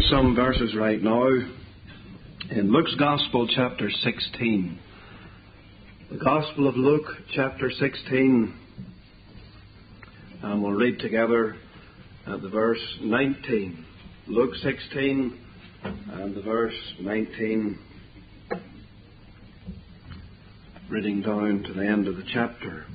Some verses right now in Luke's Gospel, chapter 16. The Gospel of Luke, chapter 16, and we'll read together at the verse 19. Luke 16 and the verse 19, reading down to the end of the chapter.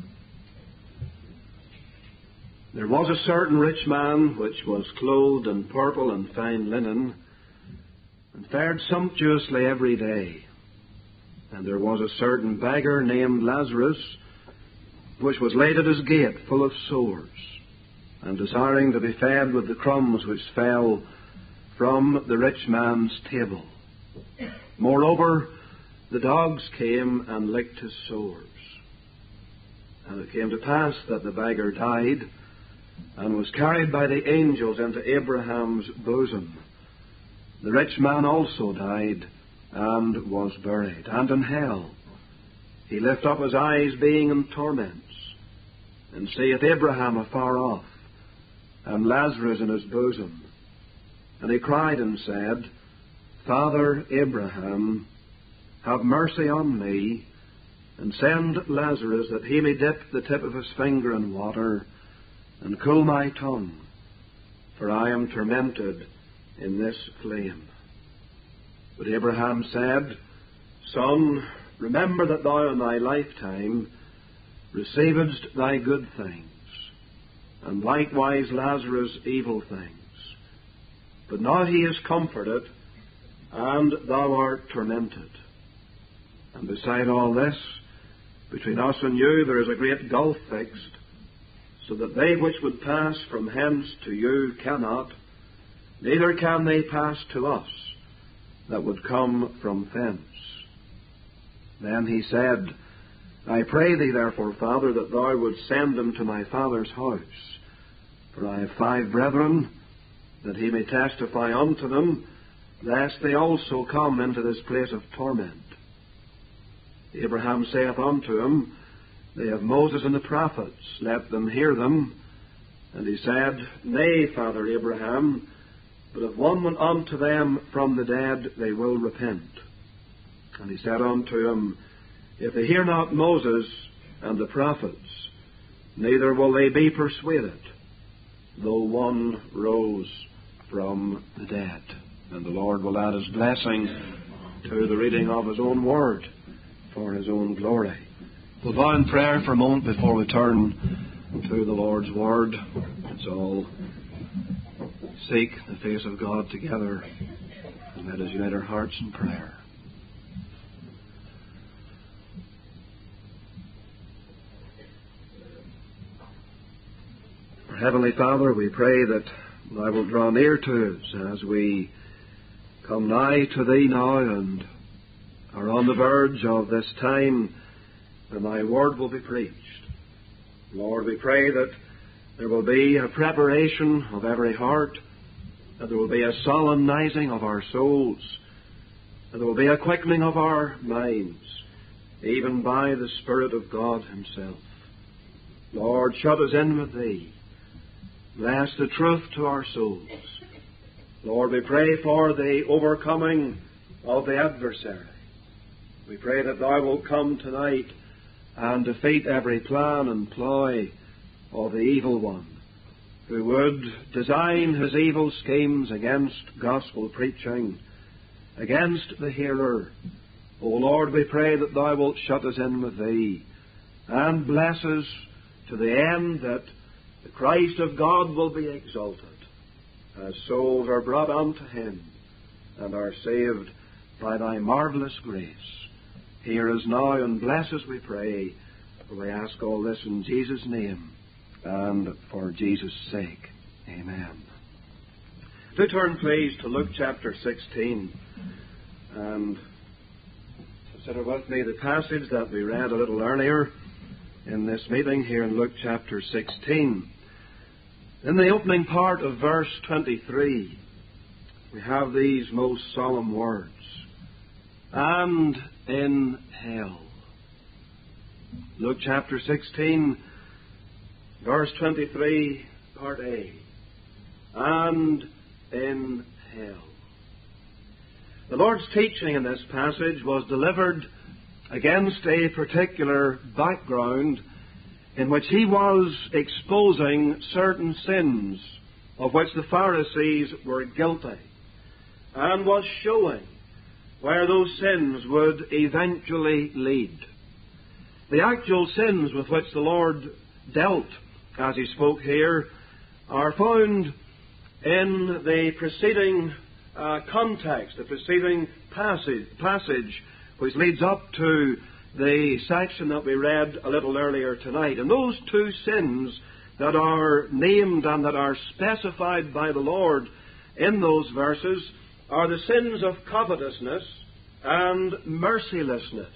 There was a certain rich man which was clothed in purple and fine linen, and fared sumptuously every day. And there was a certain beggar named Lazarus, which was laid at his gate, full of sores, and desiring to be fed with the crumbs which fell from the rich man's table. Moreover, the dogs came and licked his sores. And it came to pass that the beggar died, and was carried by the angels into Abraham's bosom. The rich man also died, and was buried. And in hell he lift up his eyes, being in torments, and seeth Abraham afar off, and Lazarus in his bosom. And he cried and said, Father Abraham, have mercy on me, and send Lazarus, that he may dip the tip of his finger in water, and cool my tongue, for I am tormented in this flame. But Abraham said, Son, remember that thou in thy lifetime receivedst thy good things, and likewise Lazarus evil things. But now he is comforted, and thou art tormented. And beside all this, between us and you there is a great gulf fixed, so that they which would pass from hence to you cannot, neither can they pass to us that would come from thence. Then he said, I pray thee therefore, Father, that thou wouldst send him to my father's house. For I have 5 brethren, that he may testify unto them, lest they also come into this place of torment. Abraham saith unto him, They have Moses and the prophets, let them hear them. And he said, Nay, Father Abraham, but if one went unto them from the dead, they will repent. And he said unto him, If they hear not Moses and the prophets, neither will they be persuaded, though one rose from the dead. And the Lord will add his blessing to the reading of his own word for his own glory. We'll bow in prayer for a moment before we turn to the Lord's Word. Let's all seek the face of God together, and let us unite our hearts in prayer. Our Heavenly Father, we pray that Thou wilt draw near to us as we come nigh to Thee now and are on the verge of this time when Thy Word will be preached. Lord, we pray that there will be a preparation of every heart, that there will be a solemnizing of our souls, that there will be a quickening of our minds, even by the Spirit of God Himself. Lord, shut us in with Thee. Bless the truth to our souls. Lord, we pray for the overcoming of the adversary. We pray that Thou wilt come tonight and defeat every plan and ploy of the evil one, who would design his evil schemes against gospel preaching, against the hearer. O Lord, we pray that Thou wilt shut us in with Thee, and bless us to the end that the Christ of God will be exalted, as souls are brought unto Him, and are saved by Thy marvellous grace. Hear us now and bless us, we pray, for we ask all this in Jesus' name and for Jesus' sake. Amen. Do turn, please, to Luke chapter 16 and consider with me the passage that we read a little earlier in this meeting here in Luke chapter 16. In the opening part of verse 23, we have these most solemn words, and in hell. Luke chapter 16, verse 23, part A. And in hell. The Lord's teaching in this passage was delivered against a particular background in which He was exposing certain sins of which the Pharisees were guilty, and was showing where those sins would eventually lead. The actual sins with which the Lord dealt as He spoke here are found in the preceding context, the preceding passage which leads up to the section that we read a little earlier tonight. And those two sins that are named and that are specified by the Lord in those verses are the sins of covetousness and mercilessness.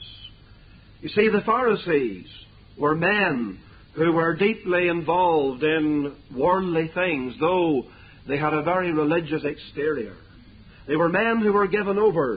You see, the Pharisees were men who were deeply involved in worldly things, though they had a very religious exterior. They were men who were given over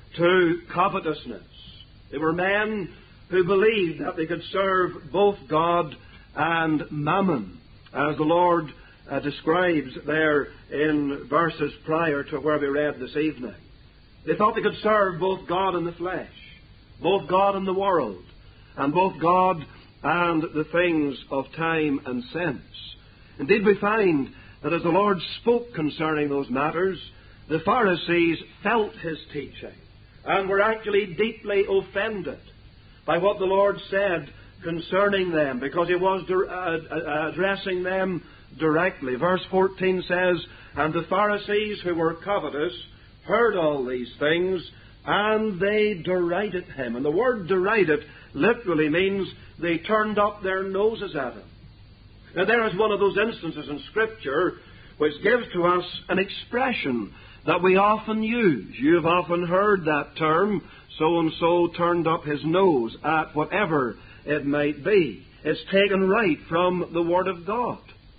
to covetousness. They were men who believed that they could serve both God and mammon, as the Lord describes there in verses prior to where we read this evening. They thought they could serve both God and the flesh, both God and the world, and both God and the things of time and sense. Indeed, we find that as the Lord spoke concerning those matters, the Pharisees felt His teaching and were actually deeply offended by what the Lord said concerning them, because He was addressing them directly. Verse 14 says, "And the Pharisees who were covetous heard all these things, and they derided Him." And the word derided literally means they turned up their noses at Him. Now there is one of those instances in Scripture which gives to us an expression that we often use. You have often heard that term, so-and-so turned up his nose at whatever it might be. It's taken right from the Word of God,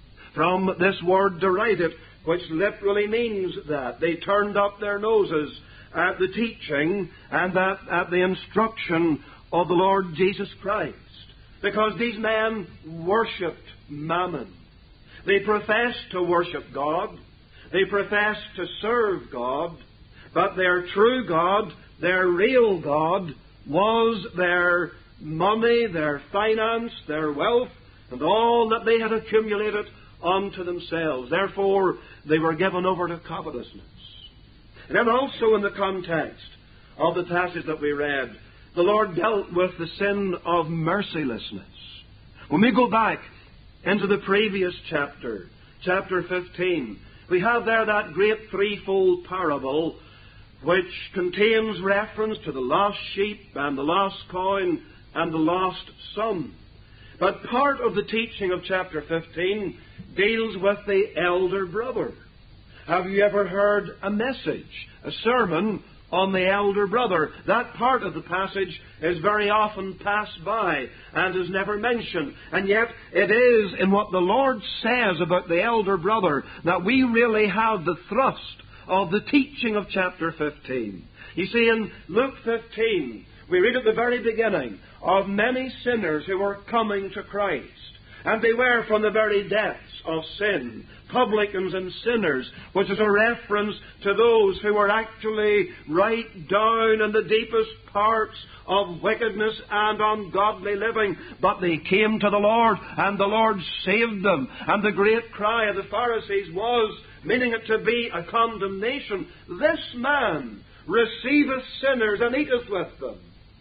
from this word derided, which literally means that they turned up their noses at the teaching and at the instruction of the Lord Jesus Christ, because these men worshipped mammon. They professed to worship God. They professed to serve God, but their true God, their real God, was their money, their finance, their wealth, and all that they had accumulated unto themselves. Therefore, they were given over to covetousness. And then also in the context of the passage that we read, the Lord dealt with the sin of mercilessness. When we go back into the previous chapter, chapter 15, we have there that great threefold parable which contains reference to the lost sheep and the lost coin and the lost son. But part of the teaching of chapter 15 deals with the elder brother. Have you ever heard a message, a sermon on the elder brother? That part of the passage is very often passed by and is never mentioned. And yet it is in what the Lord says about the elder brother that we really have the thrust of the teaching of chapter 15. You see, in Luke 15, we read at the very beginning of many sinners who were coming to Christ. And they were from the very depths of sin, publicans and sinners, which is a reference to those who were actually right down in the deepest parts of wickedness and ungodly living. But they came to the Lord, and the Lord saved them. And the great cry of the Pharisees was, meaning it to be a condemnation, "This man receiveth sinners and eateth with them."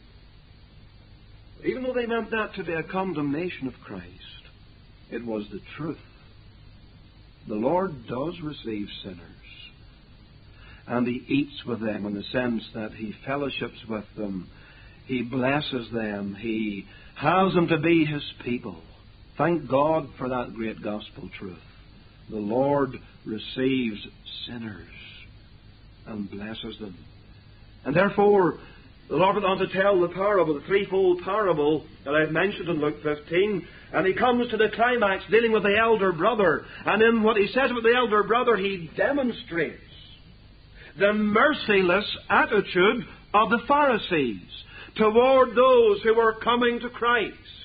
Even though they meant that to be a condemnation of Christ, it was the truth. The Lord does receive sinners, and He eats with them in the sense that He fellowships with them. He blesses them. He has them to be His people. Thank God for that great gospel truth. The Lord receives sinners and blesses them. And therefore, the Lord went on to tell the parable, the threefold parable that I've mentioned in Luke 15, and He comes to the climax dealing with the elder brother. And in what He says about the elder brother, He demonstrates the merciless attitude of the Pharisees toward those who were coming to Christ.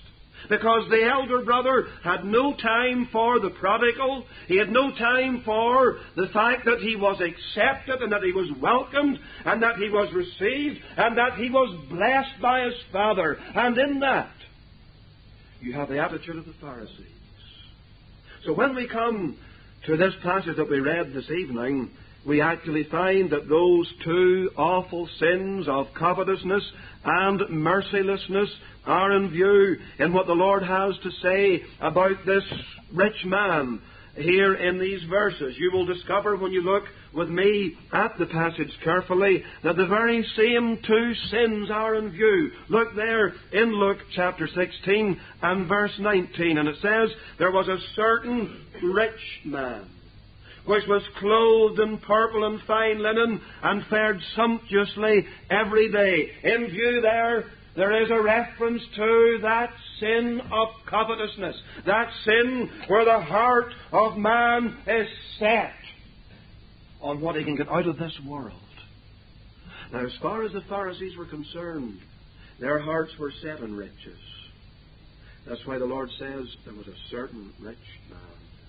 because the elder brother had no time for the prodigal. He had no time for the fact that he was accepted and that he was welcomed and that he was received and that he was blessed by his Father. And in that, you have the attitude of the Pharisees. So when we come to this passage that we read this evening, we actually find that those two awful sins of covetousness and mercilessness are in view in what the Lord has to say about this rich man here in these verses. You will discover when you look with me at the passage carefully that the very same two sins are in view. Look there in Luke chapter 16 and verse 19, and it says, "There was a certain rich man, which was clothed in purple and fine linen, and fared sumptuously every day." In view there is a reference to that sin of covetousness, that sin where the heart of man is set on what he can get out of this world. Now, as far as the Pharisees were concerned, their hearts were set on riches. That's why the Lord says there was a certain rich man.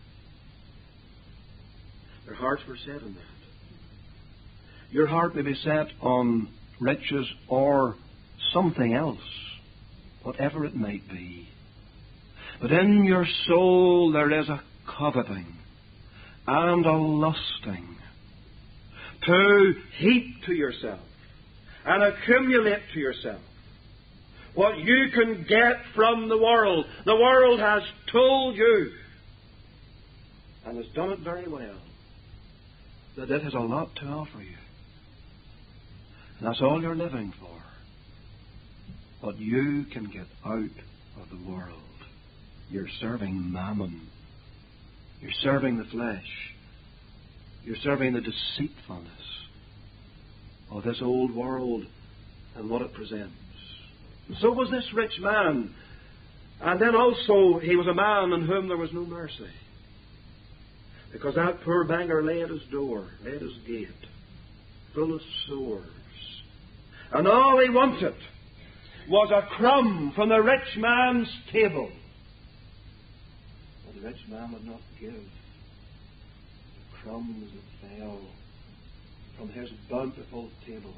Their hearts were set on that. Your heart may be set on riches or something else, whatever it might be. But in your soul there is a coveting and a lusting to heap to yourself and accumulate to yourself what you can get from the world. The world has told you, and has done it very well, that it has a lot to offer you. And that's all you're living for. What you can get out of the world. You're serving mammon. You're serving the flesh. You're serving the deceitfulness of this old world and what it presents. And so was this rich man. And then also he was a man in whom there was no mercy. Because that poor beggar lay at his door, lay at his gate, full of sores. And all he wanted was a crumb from the rich man's table. But the rich man would not give the crumbs that fell from his bountiful table.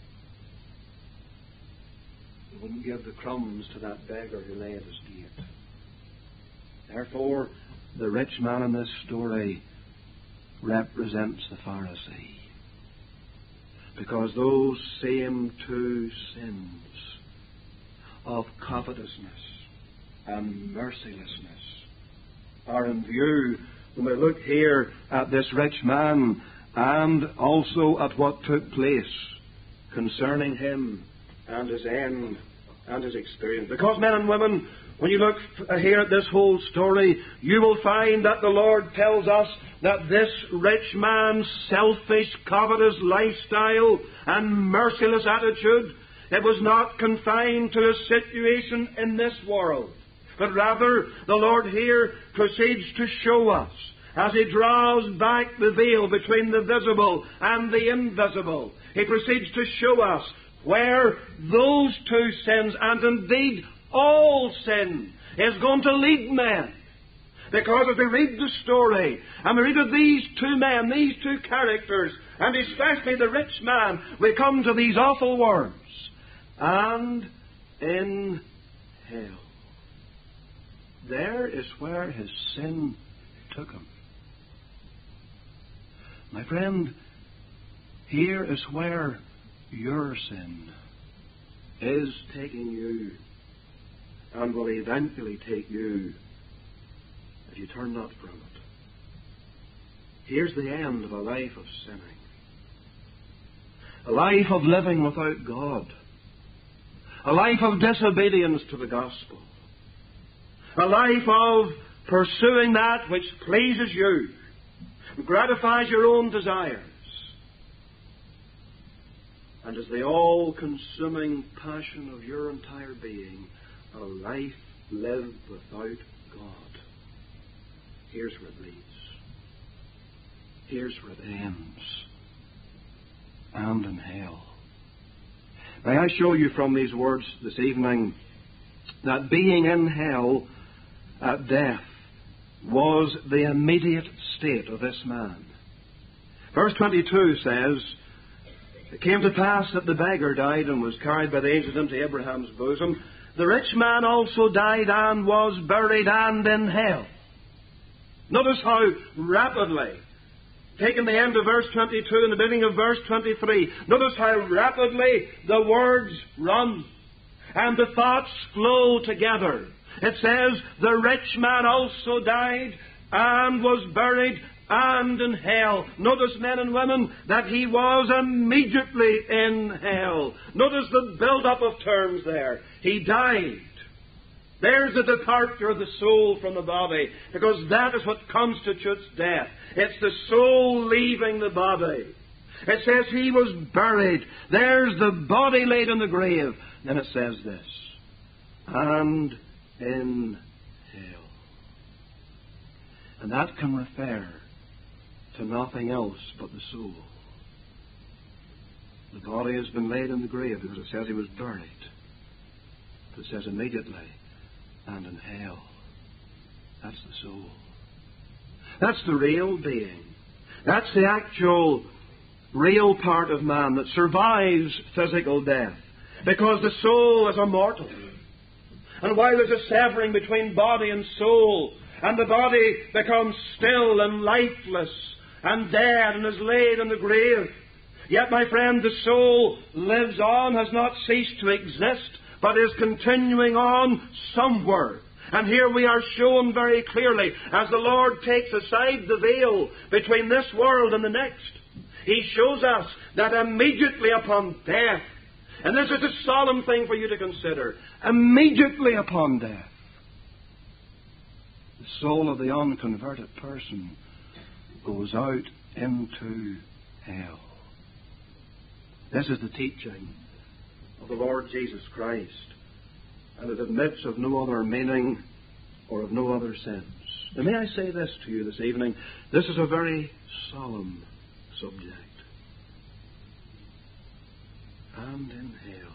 He wouldn't give the crumbs to that beggar who lay at his gate. Therefore, the rich man in this story represents the Pharisee. Because those same two sins of covetousness and mercilessness are in view when we look here at this rich man and also at what took place concerning him and his end and his experience. Because, men and women, when you look here at this whole story, you will find that the Lord tells us that this rich man's selfish, covetous lifestyle and merciless attitude, it was not confined to a situation in this world, but rather the Lord here proceeds to show us, as He draws back the veil between the visible and the invisible, He proceeds to show us where those two sins, and indeed all sin, is going to lead men. Because as we read the story, and we read of these two men, these two characters, and especially the rich man, we come to these awful words. And in hell. There is where his sin took him. My friend, here is where your sin is taking you, and will eventually take you if you turn not from it. Here's the end of a life of sinning. A life of living without God. A life of disobedience to the gospel. A life of pursuing that which pleases you, gratifies your own desires, and is the all-consuming passion of your entire being, a life lived without God. Here's where it leads. Here's where it ends. And in hell. May I show you from these words this evening that being in hell at death was the immediate state of this man. Verse 22 says, "It came to pass that the beggar died and was carried by the angels into Abraham's bosom. The rich man also died and was buried and in hell." Notice how rapidly, taking the end of verse 22 and the beginning of verse 23, notice how rapidly the words run and the thoughts flow together. It says, "The rich man also died and was buried and in hell." Notice, men and women, that he was immediately in hell. Notice the build-up of terms there. He died. There's the departure of the soul from the body, because that is what constitutes death. It's the soul leaving the body. It says he was buried. There's the body laid in the grave. Then it says this, "and in hell." And that can refer to nothing else but the soul. The body has been laid in the grave because it says he was buried. It says immediately, "and in hell." That's the soul. That's the real being. That's the actual, real part of man that survives physical death. Because the soul is immortal. And while there's a severing between body and soul, and the body becomes still and lifeless and dead and is laid in the grave, yet, my friend, the soul lives on, has not ceased to exist, but is continuing on somewhere. And here we are shown very clearly, as the Lord takes aside the veil between this world and the next, He shows us that immediately upon death, and this is a solemn thing for you to consider, immediately upon death, the soul of the unconverted person goes out into hell. This is the teaching of the Lord Jesus Christ, and it admits of no other meaning or of no other sense. And may I say this to you this evening, this is a very solemn subject. And in hell.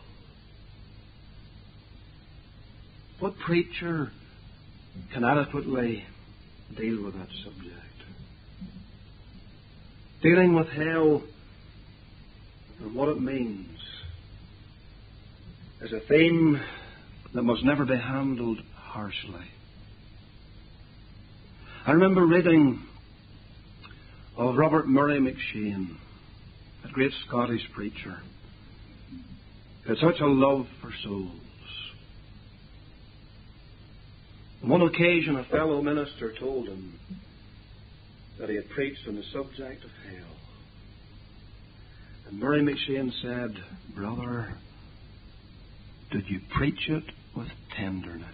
What preacher can adequately deal with that subject? Dealing with hell and what it means is a theme that must never be handled harshly. I remember reading of Robert Murray McCheyne, a great Scottish preacher, who had such a love for souls. On one occasion, a fellow minister told him that he had preached on the subject of hell. And Murray McCheyne said, "Brother, did you preach it with tenderness?"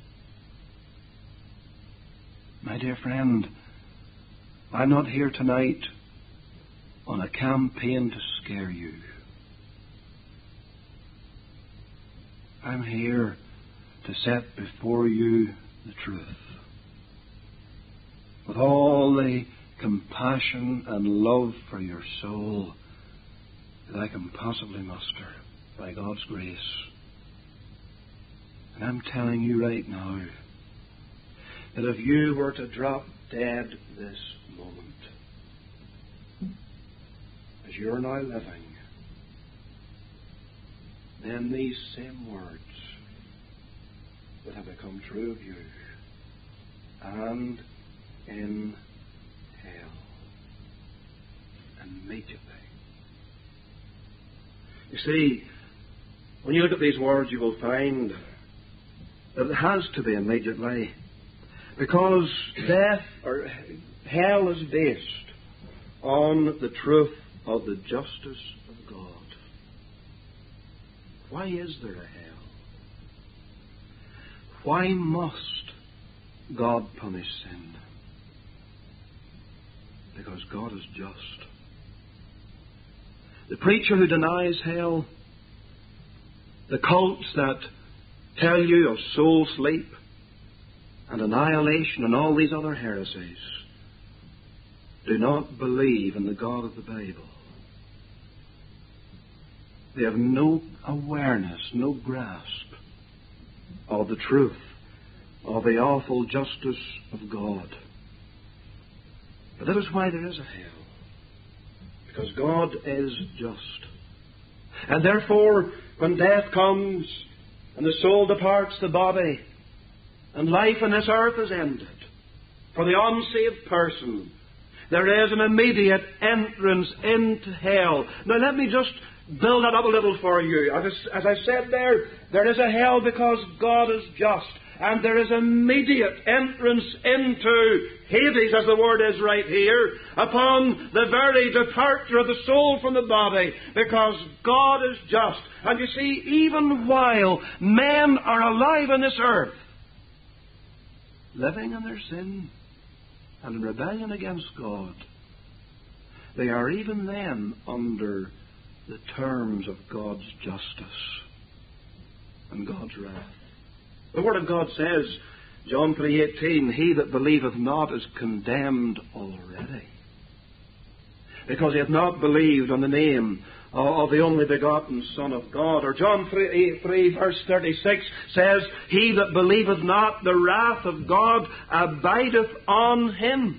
My dear friend, I'm not here tonight on a campaign to scare you. I'm here to set before you the truth, with all the compassion and love for your soul that I can possibly muster by God's grace. And I'm telling you right now that if you were to drop dead this moment, as you're now living, then these same words would have become true of you. And in hell. Immediately. You see, when you look at these words, you will find that it has to be immediately, because death or hell is based on the truth of the justice of God. Why is there a hell? Why must God punish sin? Because God is just. The preacher who denies hell, the cults that tell you of soul sleep and annihilation and all these other heresies, do not believe in the God of the Bible. They have no awareness, no grasp of the truth of the awful justice of God. But that is why there is a hell. Because God is just. And therefore, when death comes and the soul departs the body and life on this earth is ended, for the unsaved person, there is an immediate entrance into hell. Now let me just build that up a little for you. As I said there is a hell because God is just. And there is immediate entrance into Hades, as the word is right here, upon the very departure of the soul from the body, because God is just. And you see, even while men are alive on this earth, living in their sin and in rebellion against God, they are even then under the terms of God's justice and God's wrath. The Word of God says, John 3:18, he that believeth not is condemned already, because he hath not believed on the name of the only begotten Son of God. Or John 3 verse 36 says, he that believeth not, the wrath of God abideth on him.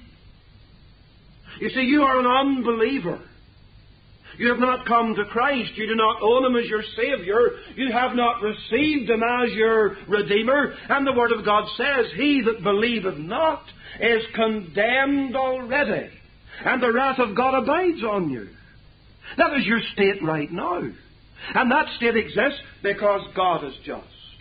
You see, you are an unbeliever. You have not come to Christ. You do not own Him as your Savior. You have not received Him as your Redeemer. And the Word of God says, he that believeth not is condemned already, and the wrath of God abides on you. That is your state right now. And that state exists because God is just.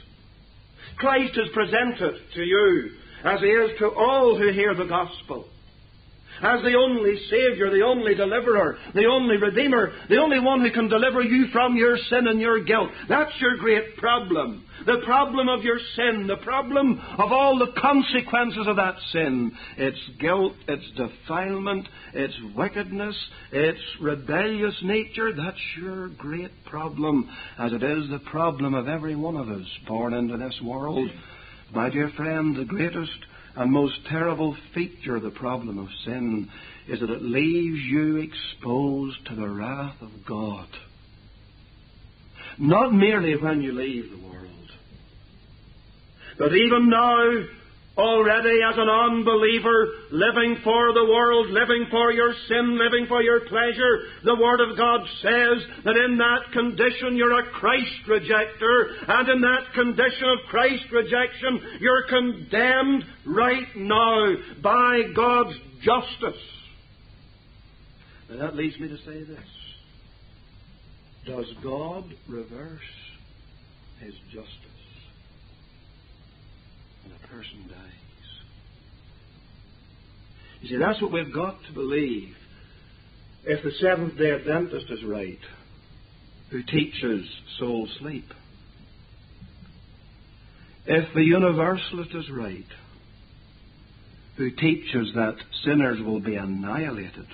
Christ is presented to you as He is to all who hear the gospel, as the only Saviour, the only Deliverer, the only Redeemer, the only one who can deliver you from your sin and your guilt. That's your great problem. The problem of your sin, the problem of all the consequences of that sin. Its guilt, its defilement, its wickedness, its rebellious nature. That's your great problem, as it is the problem of every one of us born into this world. My dear friend, the greatest and most terrible feature of the problem of sin is that it leaves you exposed to the wrath of God. Not merely when you leave the world, but even now, already as an unbeliever, living for the world, living for your sin, living for your pleasure, the Word of God says that in that condition you're a Christ rejecter, and in that condition of Christ rejection you're condemned right now by God's justice. And that leads me to say this. Does God reverse His justice when a person dies? You see, that's what we've got to believe if the Seventh-day Adventist is right, who teaches soul sleep. If the Universalist is right, who teaches that sinners will be annihilated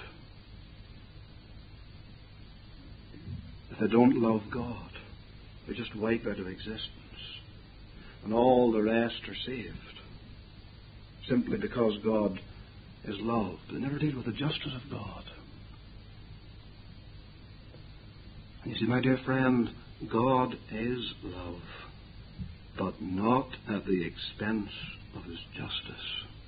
if they don't love God, they just wipe out of existence, and all the rest are saved simply because God is love. They never deal with the justice of God. And you see, my dear friend, God is love, but not at the expense of His justice.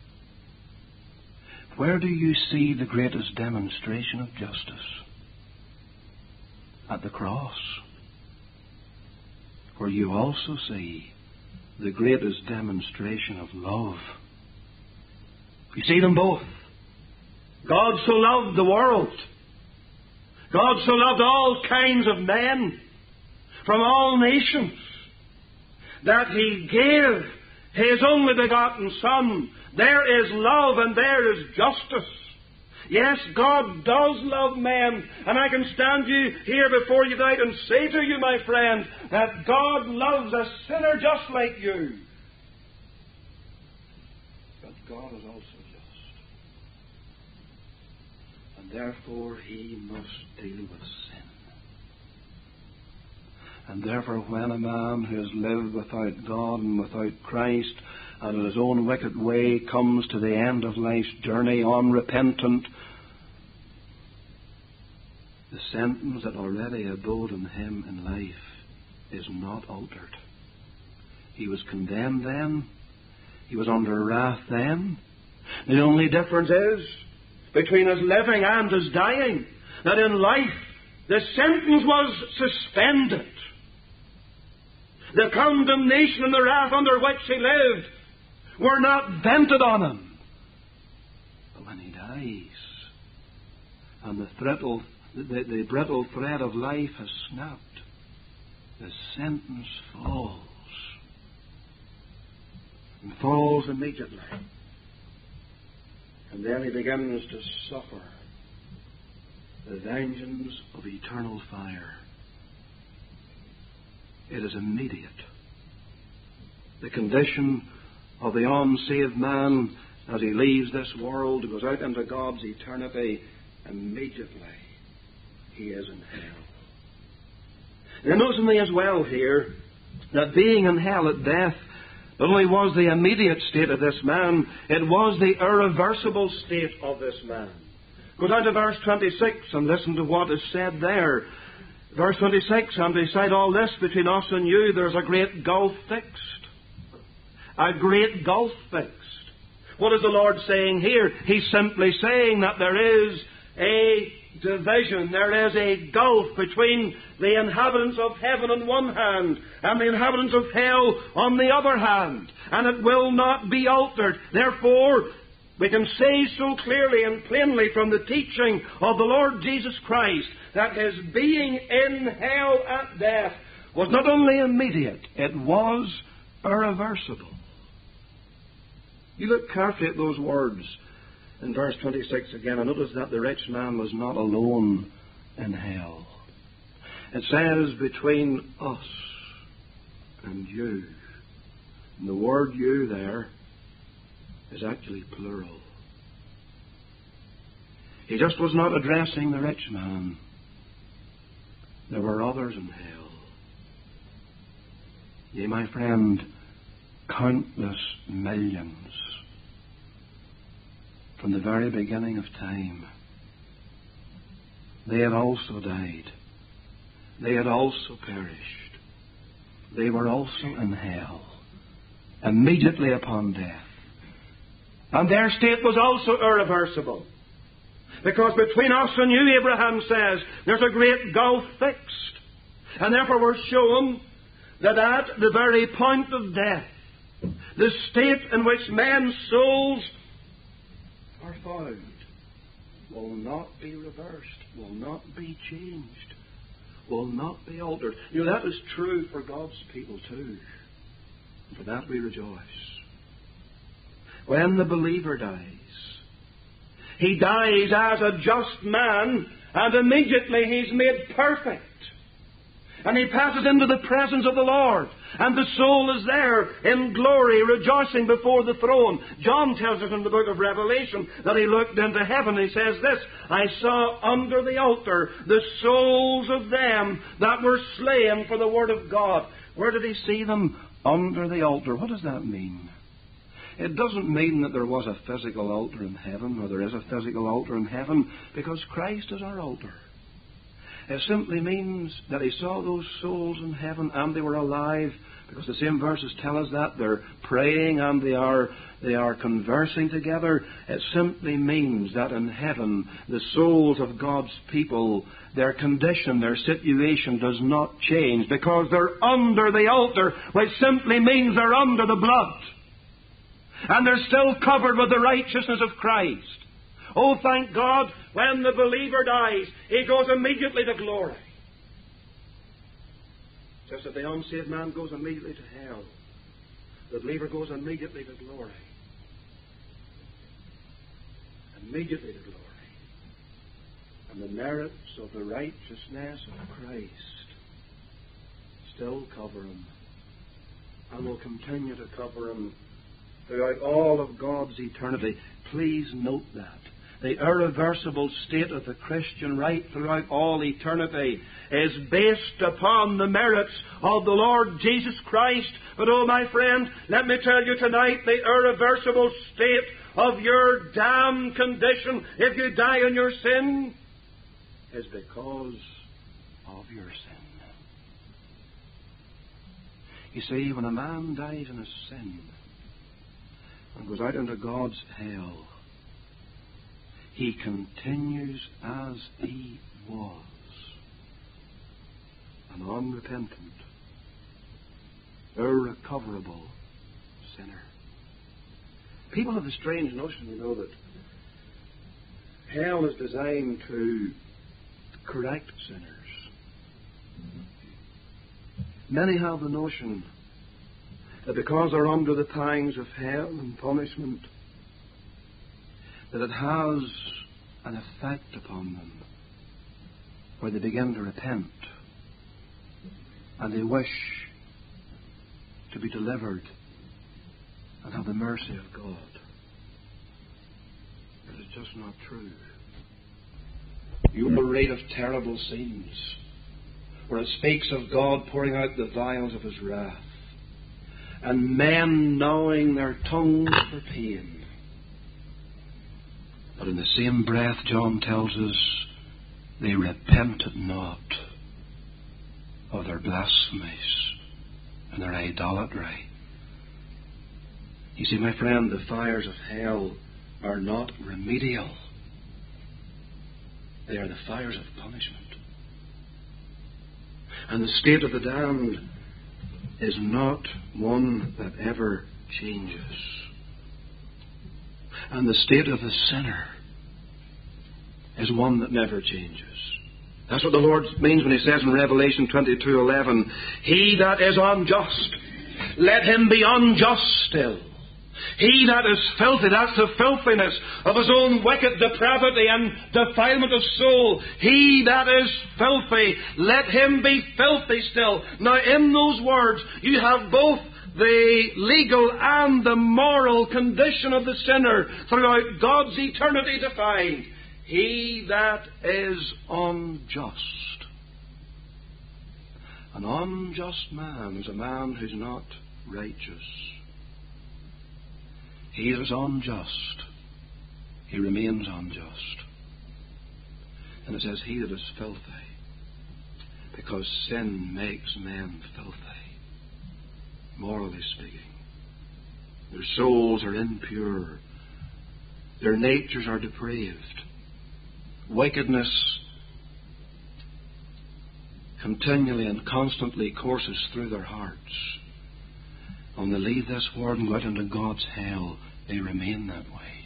Where do you see the greatest demonstration of justice? At the cross, where you also see the greatest demonstration of love. You see them both. God so loved the world. God so loved all kinds of men from all nations that He gave His only begotten Son. There is love and there is justice. Yes, God does love men, and I can stand you here before you tonight and say to you, my friend, that God loves a sinner just like you. But God is also just, and therefore He must deal with sin. And therefore when a man who has lived without God and without Christ and in his own wicked way comes to the end of life's journey unrepentant, the sentence that already abode in him in life is not altered. He was condemned then. He was under wrath then. The only difference is between his living and his dying, that in life the sentence was suspended. The condemnation and the wrath under which he lived were not vented on him. But when he dies, and the brittle thread of life has snapped, the sentence falls. And falls immediately. And then he begins to suffer the vengeance of eternal fire. It is immediate. The condition of the unsaved man as he leaves this world, goes out into God's eternity, immediately he is in hell. Now notice me as well here that being in hell at death not only was the immediate state of this man, it was the irreversible state of this man. Go down to verse 26 and listen to what is said there. Verse 26, and beside all this, between us and you, there's a great gulf fixed. A great gulf fixed. What is the Lord saying here? He's simply saying that there is a division. There is a gulf between the inhabitants of heaven on one hand and the inhabitants of hell on the other hand. And it will not be altered. Therefore, we can say so clearly and plainly from the teaching of the Lord Jesus Christ that His being in hell at death was not only immediate, it was irreversible. You look carefully at those words in verse 26 again, and notice that the rich man was not alone in hell. It says, between us and you. And the word you there is actually plural. He just was not addressing the rich man. There were others in hell. Yea, my friend, countless millions from the very beginning of time. They had also died. They had also perished. They were also in hell, immediately upon death. And their state was also irreversible. Because between us and you, Abraham says, there's a great gulf fixed. And therefore we're shown that at the very point of death, the state in which men's souls are found will not be reversed, will not be changed, will not be altered. You know, that is true for God's people too. And for that we rejoice. When the believer dies, he dies as a just man, and immediately he's made perfect. And he passes into the presence of the Lord. And the soul is there in glory, rejoicing before the throne. John tells us in the book of Revelation that he looked into heaven. He says this, I saw under the altar the souls of them that were slain for the word of God. Where did he see them? Under the altar. What does that mean? It doesn't mean that there was a physical altar in heaven, or there is a physical altar in heaven, because Christ is our altar. It simply means that he saw those souls in heaven and they were alive, because the same verses tell us that they're praying and they are conversing together. It simply means that in heaven the souls of God's people, their condition, their situation does not change, because they're under the altar, which simply means they're under the blood. And they're still covered with the righteousness of Christ. Oh, thank God, when the believer dies, he goes immediately to glory. Just as the unsaved man goes immediately to hell, the believer goes immediately to glory. Immediately to glory. And the merits of the righteousness of Christ still cover him, and will continue to cover him throughout all of God's eternity. Please note that. The irreversible state of the Christian right throughout all eternity is based upon the merits of the Lord Jesus Christ. But oh, my friend, let me tell you tonight, the irreversible state of your damned condition, if you die in your sin, is because of your sin. You see, when a man dies in his sin and goes out into God's hell, he continues as he was, an unrepentant, irrecoverable sinner. People have a strange notion, that hell is designed to correct sinners. Many have the notion that because they're under the pangs of hell and punishment, that it has an effect upon them where they begin to repent and they wish to be delivered and have the mercy of God. But it's just not true. You will read of terrible scenes where it speaks of God pouring out the vials of his wrath and men gnawing their tongues for pain. But in the same breath, John tells us, they repented not of their blasphemies and their idolatry. You see, my friend, the fires of hell are not remedial. They are the fires of punishment. And the state of the damned is not one that ever changes. And the state of the sinner is one that never changes. That's what the Lord means when he says in Revelation 22:11, he that is unjust, let him be unjust still. He that is filthy, that's the filthiness of his own wicked depravity and defilement of soul. He that is filthy, let him be filthy still. Now in those words, you have both the legal and the moral condition of the sinner throughout God's eternity defined. He that is unjust. An unjust man is a man who's not righteous. He is unjust. He remains unjust. And it says, he that is filthy, because sin makes men filthy, morally speaking. Their souls are impure. Their natures are depraved. Wickedness continually and constantly courses through their hearts. When they leave this world and go out into God's hell, they remain that way.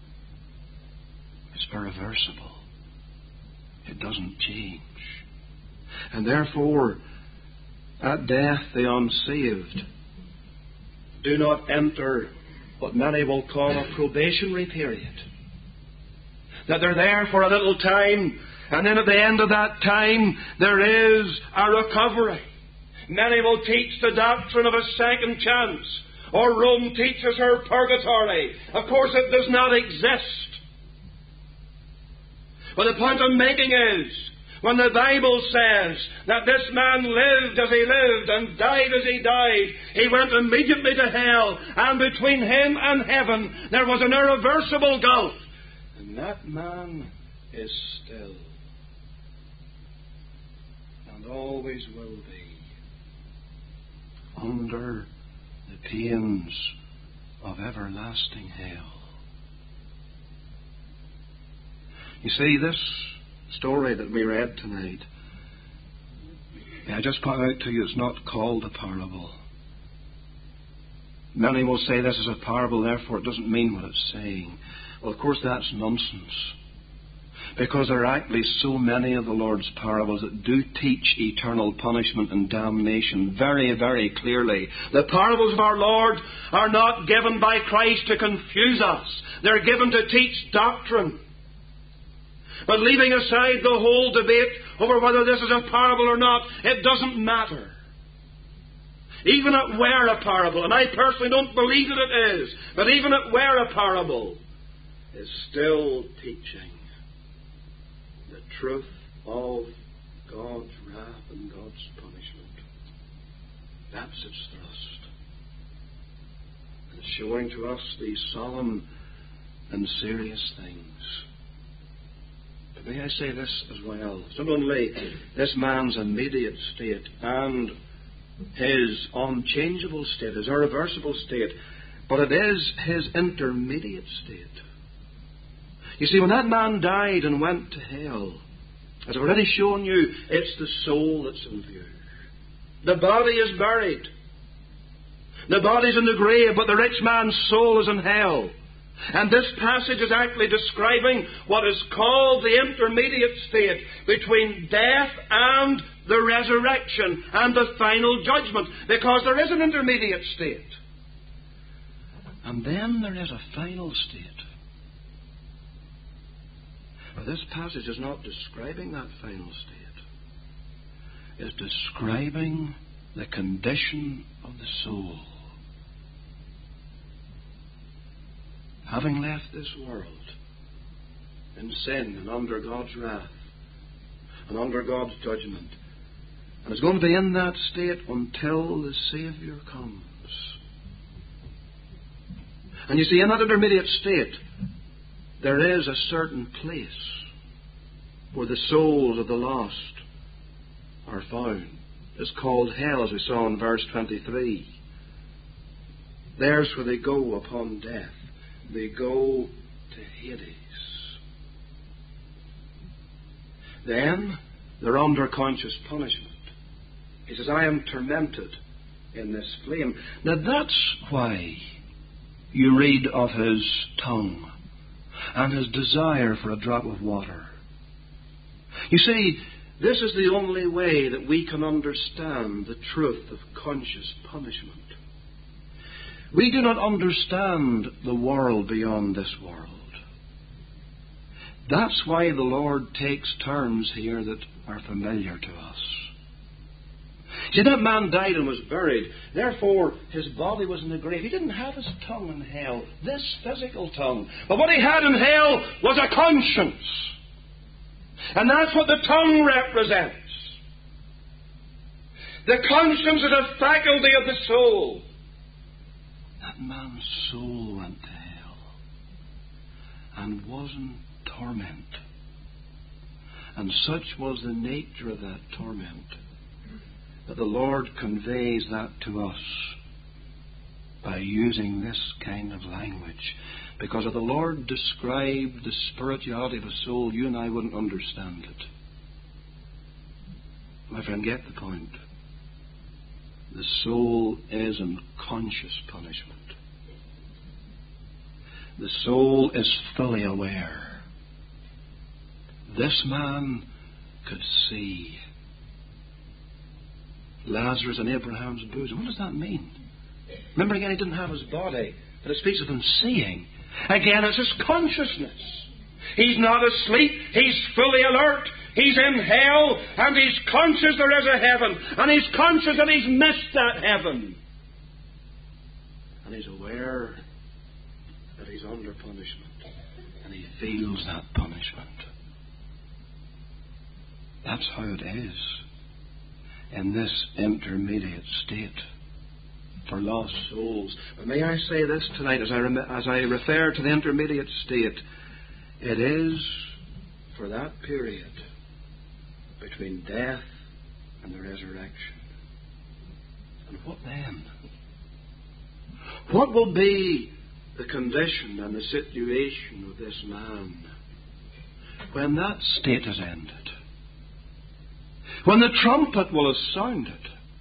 It's irreversible. It doesn't change. And therefore, at death, the unsaved do not enter what many will call a probationary period. That they're there for a little time, and then at the end of that time, there is a recovery. Many will teach the doctrine of a second chance, or Rome teaches her purgatory. Of course, it does not exist. But the point I'm making is, when the Bible says that this man lived as he lived and died as he died, he went immediately to hell, and between him and heaven there was an irreversible gulf. And that man is still, and always will be, under the pains of everlasting hell. You see, this story that we read tonight, I just point out to you, it's not called a parable. Many will say this is a parable, therefore it doesn't mean what it's saying. Well, of course, that's nonsense. Because there are actually so many of the Lord's parables that do teach eternal punishment and damnation very, very clearly. The parables of our Lord are not given by Christ to confuse us. They're given to teach doctrine. But leaving aside the whole debate over whether this is a parable or not, it doesn't matter. Even if it were a parable, and I personally don't believe that it is, but even if it were a parable, it's still teaching the truth of God's wrath and God's punishment. That's its thrust. And it's showing to us these solemn and serious things. But may I say this as well. Not only this man's immediate state and his unchangeable state, his irreversible state, but it is his intermediate state. You see, when that man died and went to hell, as I've already shown you, it's the soul that's in view. The body is buried. The body's in the grave, but the rich man's soul is in hell. And this passage is actually describing what is called the intermediate state between death and the resurrection and the final judgment, because there is an intermediate state. And then there is a final state. But this passage is not describing that final state. It's describing the condition of the soul. Having left this world in sin and under God's wrath and under God's judgment, and is going to be in that state until the Saviour comes. And you see, in that intermediate state, there is a certain place where the souls of the lost are found. It's called hell, as we saw in verse 23. There's where they go upon death. They go to Hades. Then they're under conscious punishment. He says, I am tormented in this flame. Now that's why you read of his tongue and his desire for a drop of water. You see, this is the only way that we can understand the truth of conscious punishment. We do not understand the world beyond this world. That's why the Lord takes terms here that are familiar to us. See, that man died and was buried. Therefore, his body was in the grave. He didn't have his tongue in hell, this physical tongue. But what he had in hell was a conscience. And that's what the tongue represents. The conscience is a faculty of the soul. That man's soul went to hell and was in torment. And such was the nature of that torment that the Lord conveys that to us by using this kind of language. Because if the Lord described the spirituality of a soul, you and I wouldn't understand it. My friend, get the point. The soul is in conscious punishment. The soul is fully aware. This man could see Lazarus in Abraham's bosom. What does that mean? Remember again, he didn't have his body, but it speaks of him seeing. Again, it's his consciousness. He's not asleep. He's fully alert. He's in hell, and he's conscious there is a heaven, and he's conscious that he's missed that heaven. And he's aware that he's under punishment, and he feels that punishment. That's how it is in this intermediate state for lost souls. But may I say this tonight, as I refer to the intermediate state, it is for that period between death and the resurrection. And what then? What will be the condition and the situation of this man when that state is ended? When the trumpet will have sounded?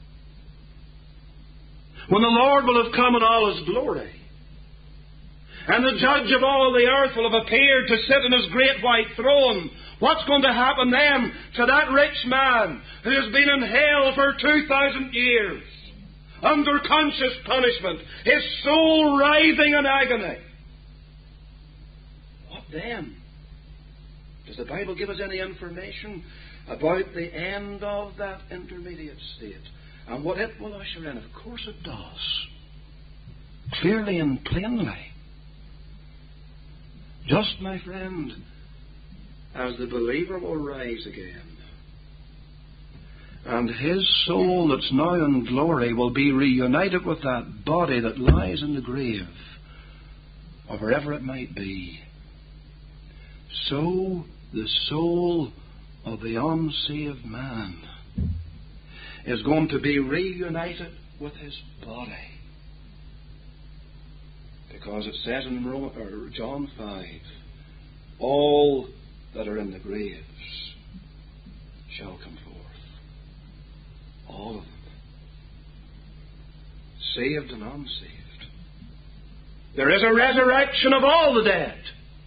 When the Lord will have come in all His glory? And the judge of all the earth will have appeared to sit on His great white throne? What's going to happen then to that rich man who has been in hell for 2,000 years, under conscious punishment, his soul writhing in agony? What then? Does the Bible give us any information about the end of that intermediate state and what it will usher in? Of course it does. Clearly and plainly. Just, my friend, as the believer will rise again, and his soul that's now in glory will be reunited with that body that lies in the grave, or wherever it might be, so the soul of the unsaved man is going to be reunited with his body. Because it says in John 5, all that are in the graves shall come forth. All of them. Saved and unsaved. There is a resurrection of all the dead.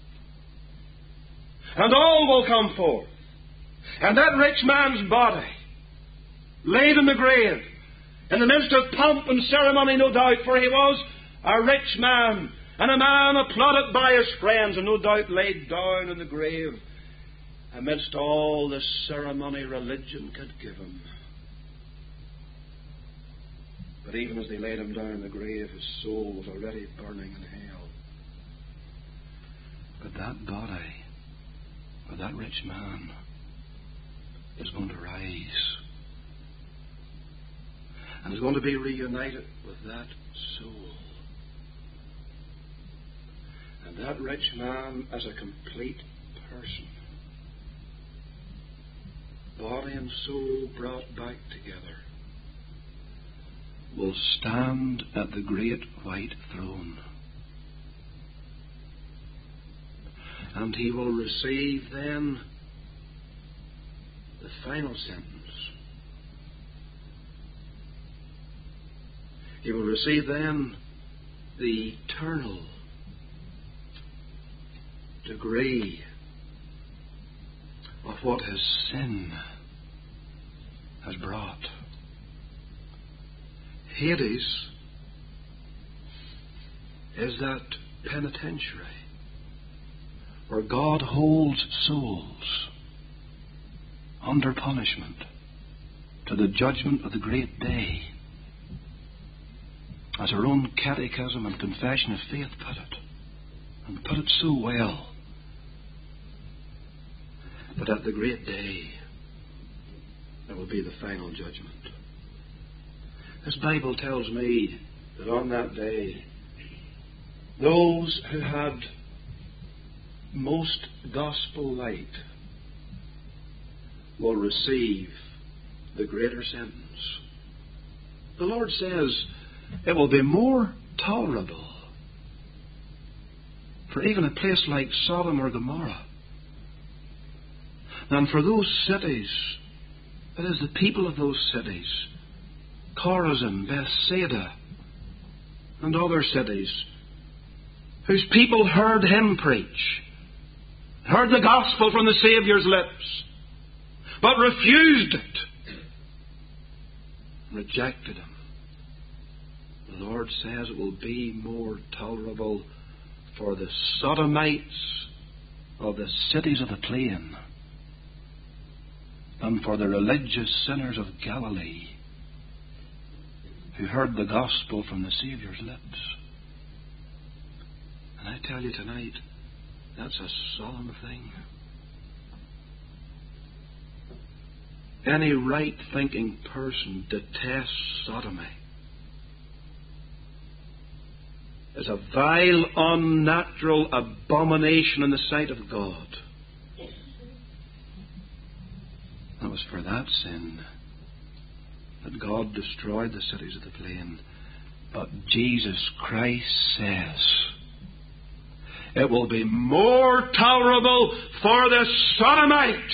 And all will come forth. And that rich man's body, laid in the grave, in the midst of pomp and ceremony, no doubt, for he was a rich man, and a man applauded by his friends, and no doubt laid down in the grave amidst all the ceremony religion could give him. But even as they laid him down in the grave, his soul was already burning in hell. But that body, or that rich man, is going to rise. And is going to be reunited with that soul. And that rich man, as a complete person, body and soul brought back together, will stand at the great white throne. And he will receive then the final sentence. He will receive then the eternal degree of what his sin has brought. Hades is that penitentiary where God holds souls under punishment to the judgment of the great day. As our own Catechism and Confession of Faith put it, and put it so well. But at the great day, there will be the final judgment. This Bible tells me that on that day, those who had most gospel light will receive the greater sentence. The Lord says it will be more tolerable for even a place like Sodom or Gomorrah than for those cities, that is, the people of those cities, Chorazin, Bethsaida, and other cities, whose people heard him preach, heard the gospel from the Saviour's lips, but refused it, rejected him. The Lord says it will be more tolerable for the sodomites of the cities of the plain than for the religious sinners of Galilee who heard the gospel from the Saviour's lips. And I tell you tonight, that's a solemn thing. Any right-thinking person detests sodomy. Is a vile, unnatural abomination in the sight of God. It was for that sin that God destroyed the cities of the plain. But Jesus Christ says it will be more tolerable for the sodomite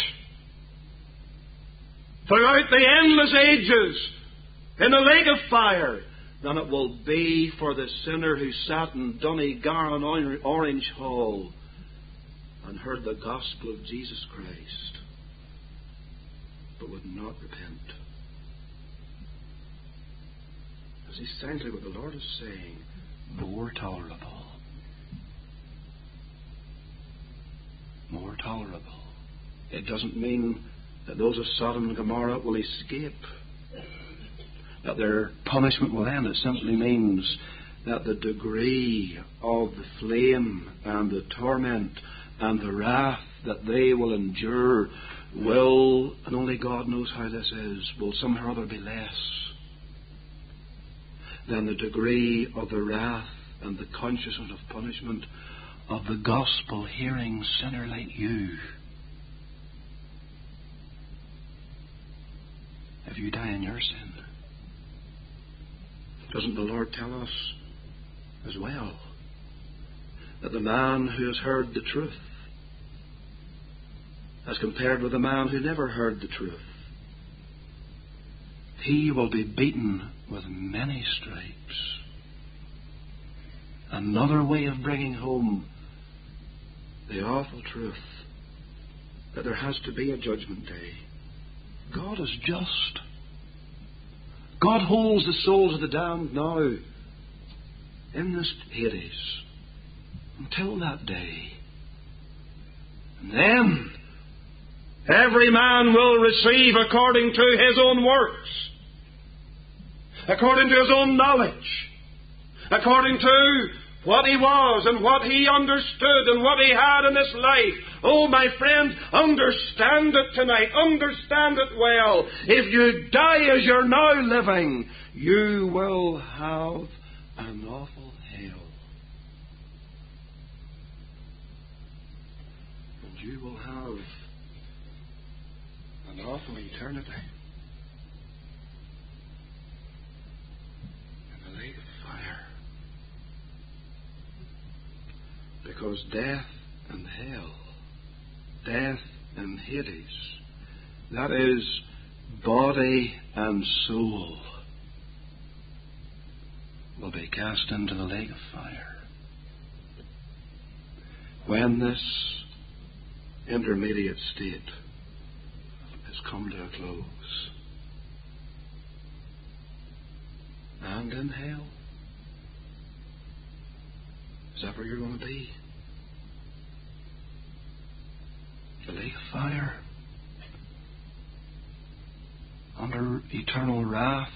throughout the endless ages in the lake of fire than it will be for the sinner who sat in Donegal and Orange Hall and heard the gospel of Jesus Christ but would not repent. That's essentially what the Lord is saying. More tolerable. More tolerable. It doesn't mean that those of Sodom and Gomorrah will escape, that their punishment will end. It simply means that the degree of the flame and the torment and the wrath that they will endure will, and only God knows how this is, will somehow or other be less than the degree of the wrath and the consciousness of punishment of the gospel-hearing sinner like you. if you die in your sin. Doesn't the Lord tell us as well that the man who has heard the truth, as compared with the man who never heard the truth, he will be beaten with many stripes? Another way of bringing home the awful truth that there has to be a judgment day. God is just. God holds the souls of the damned now in this Hades until that day. And then every man will receive according to his own works, according to his own knowledge, according to what he was and what he understood and what he had in this life. Oh, my friend, understand it tonight. Understand it well. If you die as you're now living, you will have an awful hell. And you will have an awful eternity in the lake of fire. Because death and hell, death and Hades, that is body and soul, will be cast into the lake of fire. When this intermediate state has come to a close. And in hell, is that where you're going to be? The lake of fire, under eternal wrath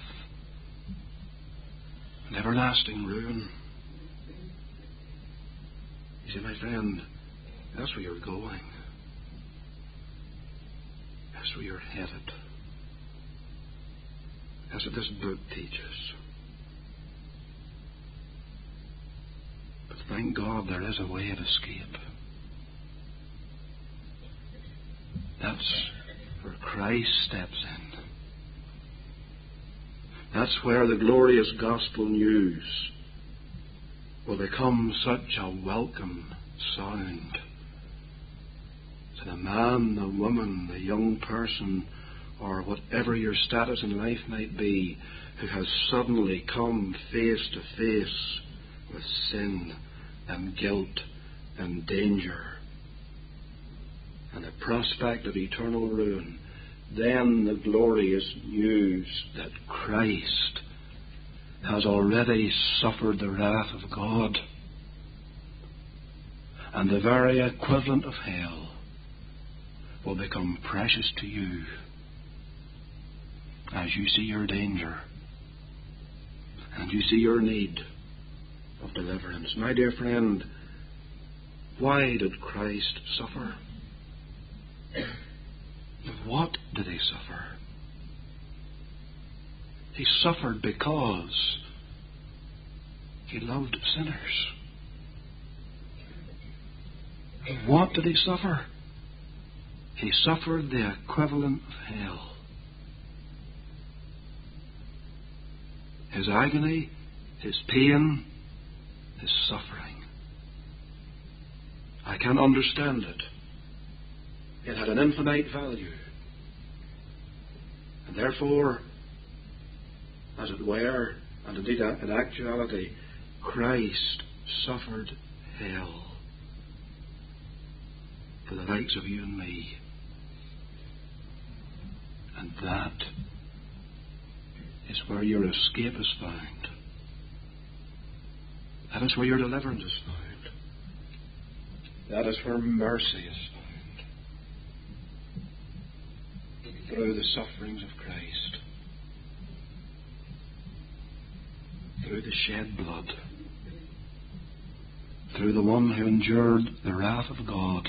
and everlasting ruin. You see, my friend, that's where you're going. That's where you're headed. That's what this book teaches. But thank God there is a way of escape. That's where Christ steps in. That's where the glorious gospel news will become such a welcome sound to the man, the woman, the young person, or whatever your status in life might be, who has suddenly come face to face with sin and guilt and danger and the prospect of eternal ruin. Then the glorious news that Christ has already suffered the wrath of God, and the very equivalent of hell will become precious to you as you see your danger and you see your need of deliverance. My dear friend, why did Christ suffer? What did he suffer? He suffered because he loved sinners. What did he suffer? He suffered the equivalent of hell. His agony, his pain, his suffering. I can't understand it. It had an infinite value. And therefore, as it were, and indeed in actuality, Christ suffered hell for the likes of you and me. And that is where your escape is found. That is where your deliverance is found. That is where mercy is found. Through the sufferings of Christ, through the shed blood, through the one who endured the wrath of God,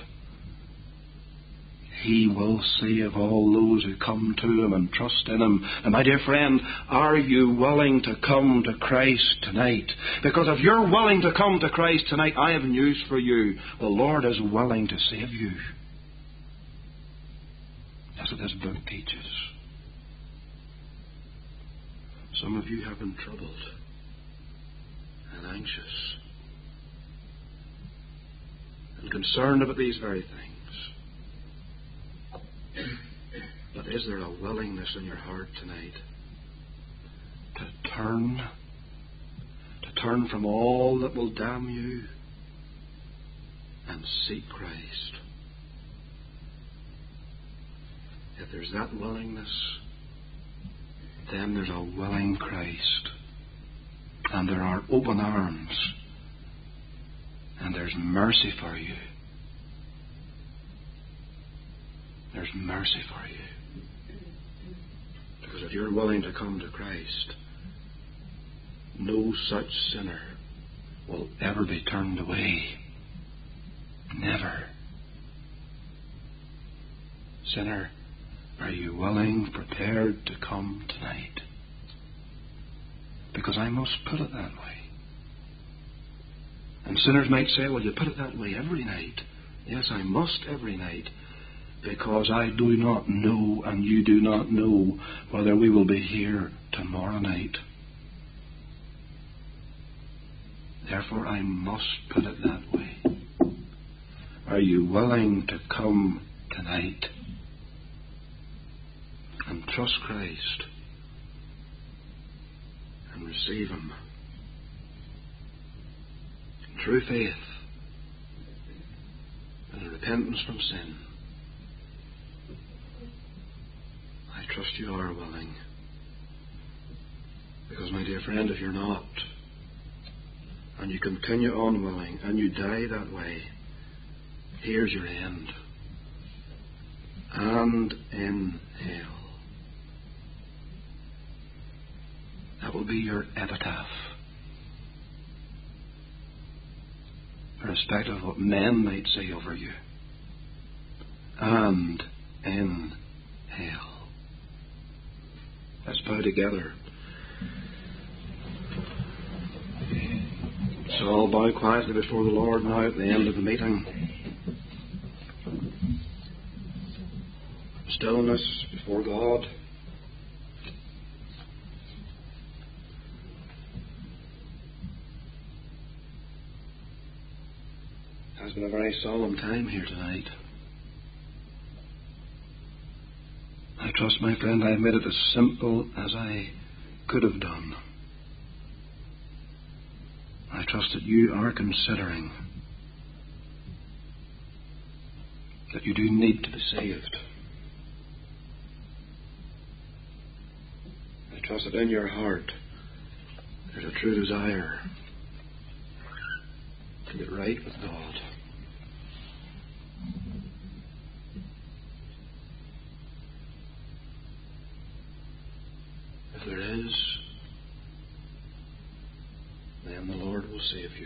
he will save all those who come to him and trust in him. And my dear friend, are you willing to come to Christ tonight? Because if you're willing to come to Christ tonight, I have news for you. The Lord is willing to save you. That's what this book teaches. Some of you have been troubled and anxious and concerned about these very things. But is there a willingness in your heart tonight to turn from all that will damn you and seek Christ? If there's that willingness, then there's a willing Christ, and there are open arms, and there's mercy for you. There's mercy for you. Because if you're willing to come to Christ, no such sinner will ever be turned away. Never. Sinner, are you willing, prepared to come tonight? Because I must put it that way. And sinners might say, well, you put it that way every night. Yes, I must every night. Because I do not know, and you do not know, whether we will be here tomorrow night. Therefore, I must put it that way. Are you willing to come tonight and trust Christ and receive Him in true faith and in repentance from sin? I trust you are willing. Because, my dear friend, if you're not, and you continue unwilling, and you die that way, here's your end. And in hell. That will be your epitaph. Irrespective of what men might say over you. And in hell. Let's bow together. So I'll bow quietly before the Lord now at the end of the meeting. Stillness before God. It has been a very solemn time here tonight. I trust, my friend, I've made it as simple as I could have done. I trust that you are considering that you do need to be saved. I trust that in your heart there's a true desire to get right with God. If there is, then the Lord will save you.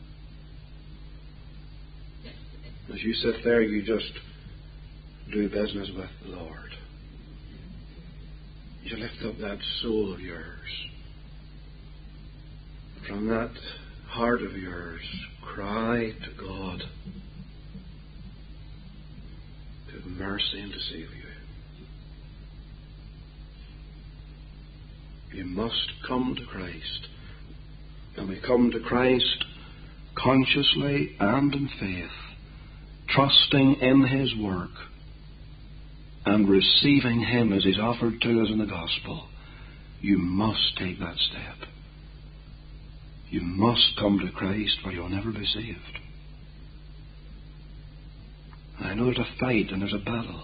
As you sit there, you just do business with the Lord. You lift up that soul of yours. From that heart of yours, cry to God to have mercy and to save you. You must come to Christ. And we come to Christ consciously and in faith, trusting in His work and receiving Him as He's offered to us in the gospel. You must take that step. You must come to Christ, or you'll never be saved. I know there's a fight and there's a battle.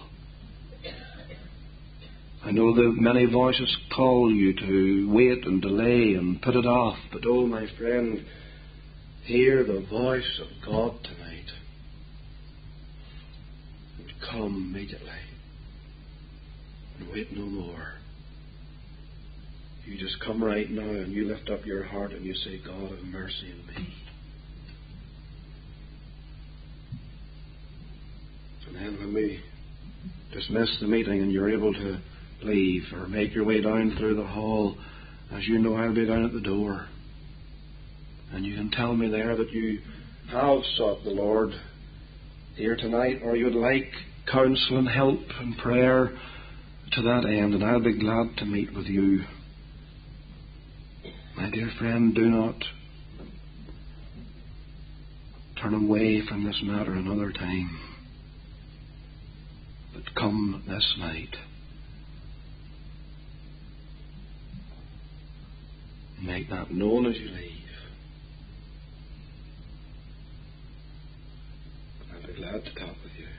I know that many voices call you to wait and delay and put it off. But oh, my friend, hear the voice of God tonight. And come immediately. And wait no more. You just come right now and you lift up your heart and you say, God, have mercy on me. And then when we dismiss the meeting and you're able to leave or make your way down through the hall, as you know, I'll be down at the door. And you can tell me there that you have sought the Lord here tonight, or you would like counsel and help and prayer to that end, and I'll be glad to meet with you. My dear friend, do not turn away from this matter another time, but come this night. Make that known as you leave. I'll be glad to talk with you.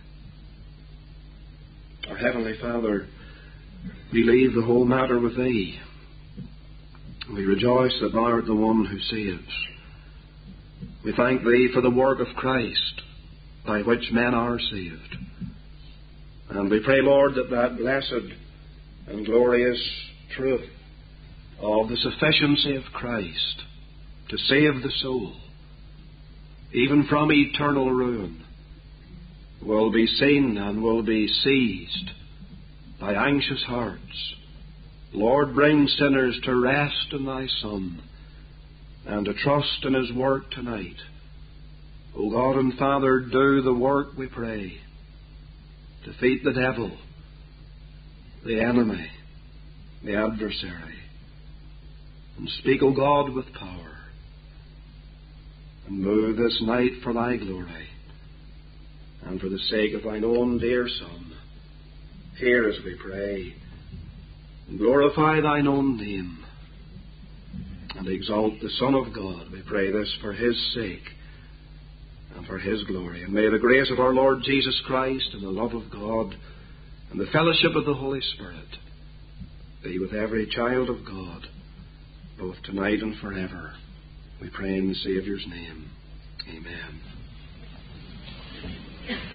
Our Heavenly Father, we leave the whole matter with Thee. We rejoice that Thou art the one who saves. We thank Thee for the work of Christ by which men are saved. And we pray, Lord, that that blessed and glorious truth of the sufficiency of Christ to save the soul, even from eternal ruin, will be seen and will be seized by anxious hearts. Lord, bring sinners to rest in Thy Son and to trust in His work tonight. O God and Father, do the work, we pray. Defeat the devil, the enemy, the adversary. And speak, O God, with power. And move this night for Thy glory. And for the sake of Thine own dear Son, hear as we pray. And glorify Thine own name. And exalt the Son of God. We pray this for His sake and for His glory. And may the grace of our Lord Jesus Christ and the love of God and the fellowship of the Holy Spirit be with every child of God, both tonight and forever. We pray in the Saviour's name. Amen.